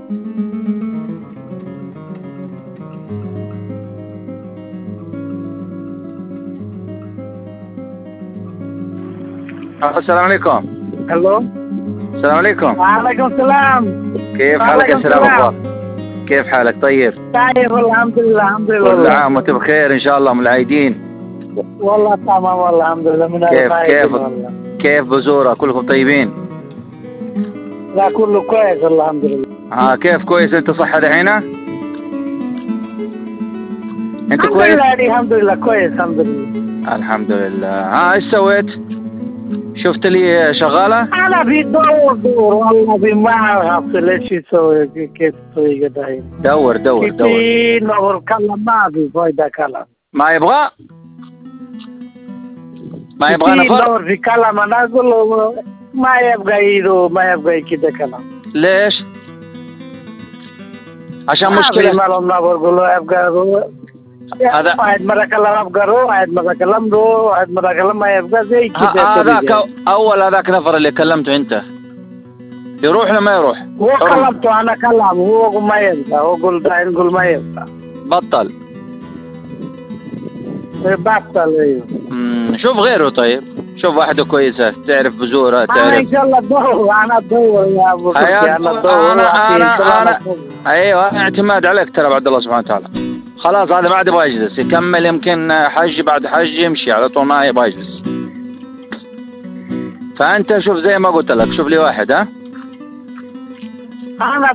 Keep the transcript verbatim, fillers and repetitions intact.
السلام عليكم. الو السلام عليكم. وعليكم السلام. كيف حالك يا سلام الله؟ كيف حالك؟ طيب طيب الحمد لله الحمد لله. كل عام وانت بخير ان شاء الله من العايدين. والله تمام والله الحمد لله من كيف كيف والله. كيف بزورة؟ كلكم طيبين؟ لا كله كويس الحمد لله. ها كيف كويس انت صحة دحين؟ انت الحمد كويس؟ لله الحمد لله كويس الحمد لله. الحمد لله. ها ايش سويت؟ شفت لي شغالة؟ انا في دور دور والله في ما اعرف ايش يسوي كيف تسوي كده. دور دور دور. في نور كلام ما في فايدة كلام. ما يبغى؟ ما يبغى في نفر؟ دور في كلام انا اقول له ما يبغى يدو ما يبغى كده كلام. ليش؟ عشان ما مشكلة. في ما لنا بقول له يبغى هذا واحد مرة كلام أبغى رو واحد مرة كلام رو واحد مرة كلام ما يبغى زي كده. هذاك أول هذاك نفر اللي كلمته أنت يروح ولا ما يروح؟ هو كلمته أنا كلام هو ما يبغى هو قول داين قول ما يبغى. بطل. بطل أيوه. شوف غيره طيب. شوف واحدة كويسة تعرف بزورة تعرف. أنا إن شاء الله أدور أنا أدور يا أبو كرسي أنا أدور. أنا أنا أنا أيوه أنا اعتماد عليك ترى بعد الله سبحانه وتعالى. خلاص هذا ما عاد يبغى يجلس يكمل يمكن حج بعد حج يمشي على طول ما يبغى يجلس. فأنت شوف زي ما قلت لك شوف لي واحد ها. أنا